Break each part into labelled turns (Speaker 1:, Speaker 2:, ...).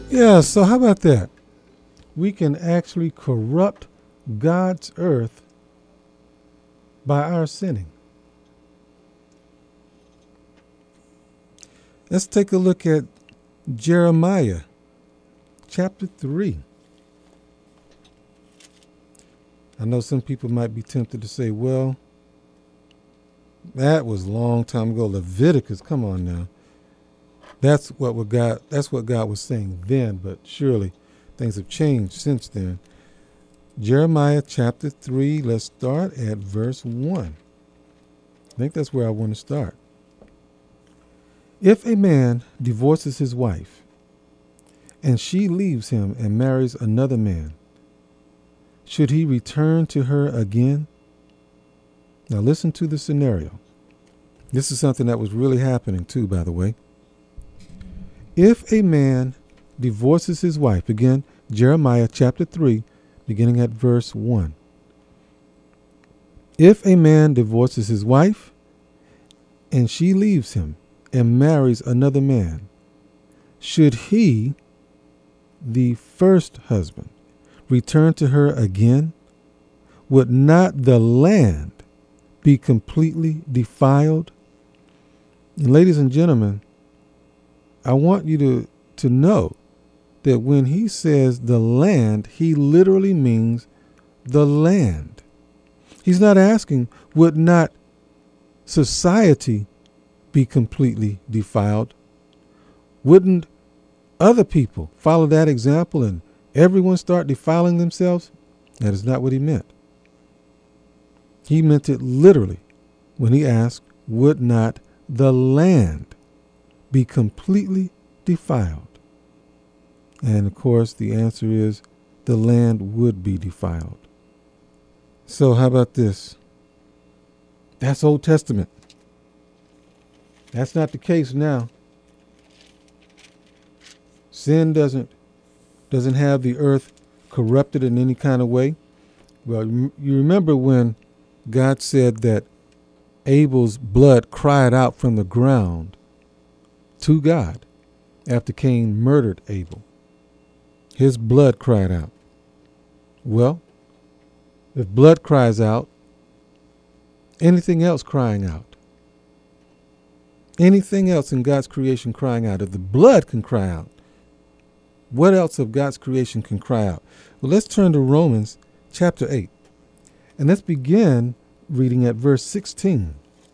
Speaker 1: Yeah, so how about that? We can actually corrupt God's earth by our sinning. Let's take a look at Jeremiah chapter 3. I know some people might be tempted to say, well, that was a long time ago. Leviticus, come on now. That's what God was saying then, but surely things have changed since then. Jeremiah chapter 3, let's start at verse 1. I think that's where I want to start. If a man divorces his wife, and she leaves him and marries another man, should he return to her again? Now listen to the scenario. This is something that was really happening too, by the way. If a man divorces his wife, again, Jeremiah chapter 3, beginning at verse 1. If a man divorces his wife and she leaves him and marries another man, should he, the first husband, return to her again? Would not the land be completely defiled? And ladies and gentlemen, I want you to know that when he says the land, he literally means the land. He's not asking, would not society be completely defiled? Wouldn't other people follow that example and everyone start defiling themselves? That is not what he meant. He meant it literally when he asked, would not the land be completely defiled? And of course, the answer is the land would be defiled. So how about this? That's Old Testament. That's not the case now. Sin doesn't have the earth corrupted in any kind of way. Well, you remember when God said that Abel's blood cried out from the ground to God after Cain murdered Abel. His blood cried out. Well, if blood cries out, anything else crying out, anything else in God's creation crying out, if the blood can cry out, what else of God's creation can cry out? Well, let's turn to Romans chapter 8. And let's begin reading at verse 16.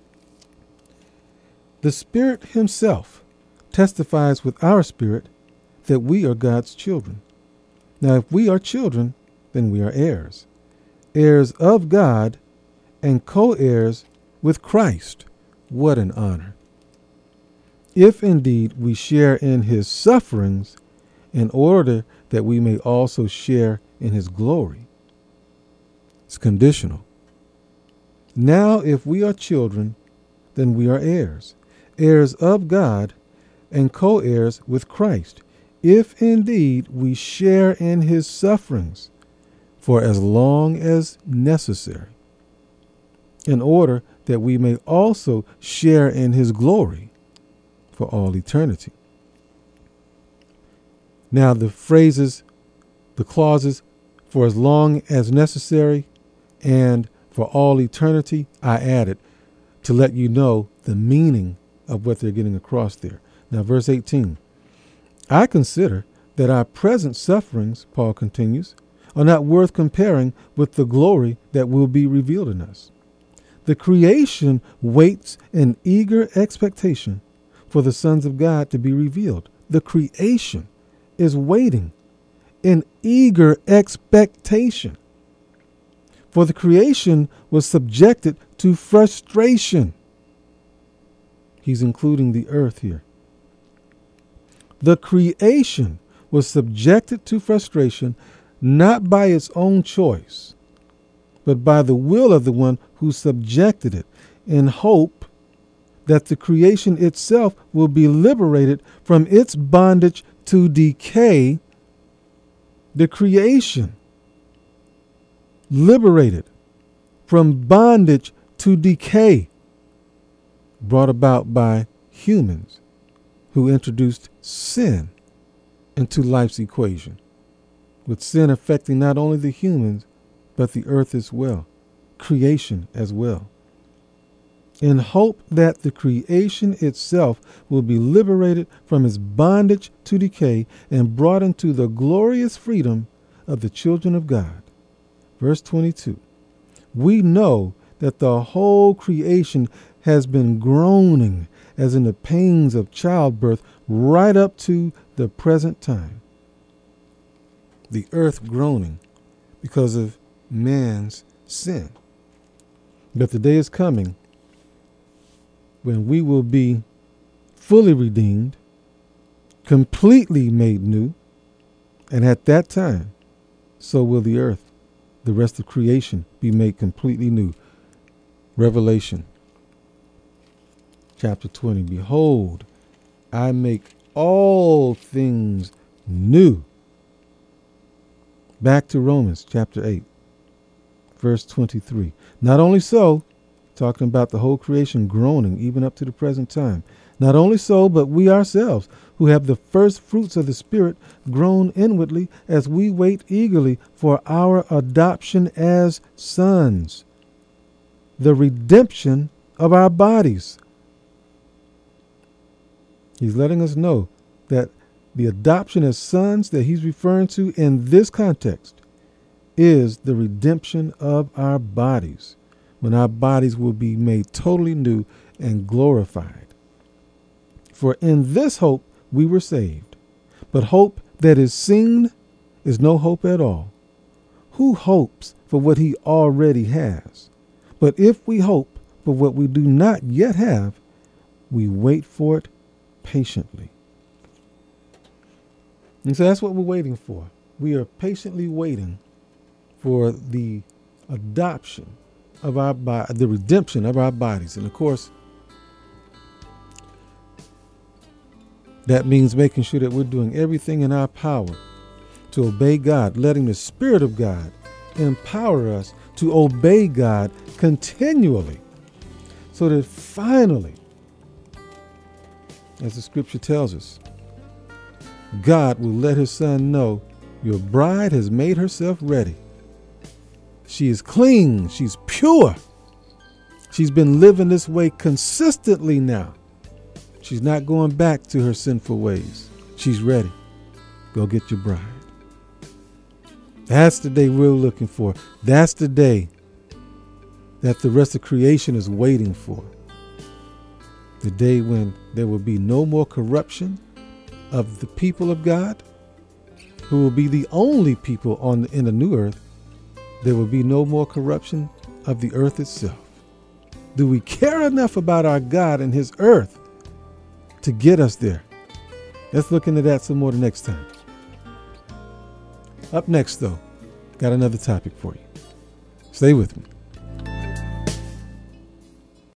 Speaker 1: The Spirit himself testifies with our spirit that we are God's children. Now, if we are children, then we are heirs, heirs of God and co-heirs with Christ. What an honor. If indeed we share in his sufferings, in order that we may also share in his glory. It's conditional. Now, if we are children, then we are heirs, heirs of God and co-heirs with Christ, if indeed we share in his sufferings for as long as necessary, in order that we may also share in his glory for all eternity. Now the phrases, the clauses, for as long as necessary and for all eternity, I added to let you know the meaning of what they're getting across there. Now verse 18, I consider that our present sufferings, Paul continues, are not worth comparing with the glory that will be revealed in us. The creation waits in eager expectation for the sons of God to be revealed. The creation is waiting in eager expectation. For the creation was subjected to frustration. He's including the earth here. The creation was subjected to frustration not by its own choice, but by the will of the one who subjected it, in hope that the creation itself will be liberated from its bondage to decay. The creation liberated from bondage to decay, brought about by humans who introduced sin into life's equation, with sin affecting not only the humans, but the earth as well, creation as well. In hope that the creation itself will be liberated from its bondage to decay and brought into the glorious freedom of the children of God. Verse 22. We know that the whole creation has been groaning as in the pains of childbirth right up to the present time. The earth groaning because of man's sin. But the day is coming when we will be fully redeemed, completely made new, and at that time, so will the earth, the rest of creation, be made completely new. Revelation chapter 20, behold, I make all things new. Back to Romans chapter 8, verse 23. Not only so, talking about the whole creation groaning even up to the present time. Not only so, but we ourselves, who have the first fruits of the Spirit, groan inwardly as we wait eagerly for our adoption as sons, the redemption of our bodies. He's letting us know that the adoption as sons that he's referring to in this context is the redemption of our bodies, when our bodies will be made totally new and glorified. For in this hope we were saved. But hope that is seen is no hope at all. Who hopes for what he already has? But if we hope for what we do not yet have, we wait for it patiently. And so that's what we're waiting for. We are patiently waiting for the adoption of our body, the redemption of our bodies. And of course, that means making sure that we're doing everything in our power to obey God, letting the Spirit of God empower us to obey God continually, so that finally, as the scripture tells us, God will let his Son know, your bride has made herself ready. She is clean. She's pure. She's been living this way consistently now. She's not going back to her sinful ways. She's ready. Go get your bride. That's the day we're looking for. That's the day that the rest of creation is waiting for. The day when there will be no more corruption of the people of God, who will be the only people in the new earth. There will be no more corruption of the earth itself. Do we care enough about our God and his earth to get us there? Let's look into that some more the next time. Up next, though, got another topic for you. Stay with me.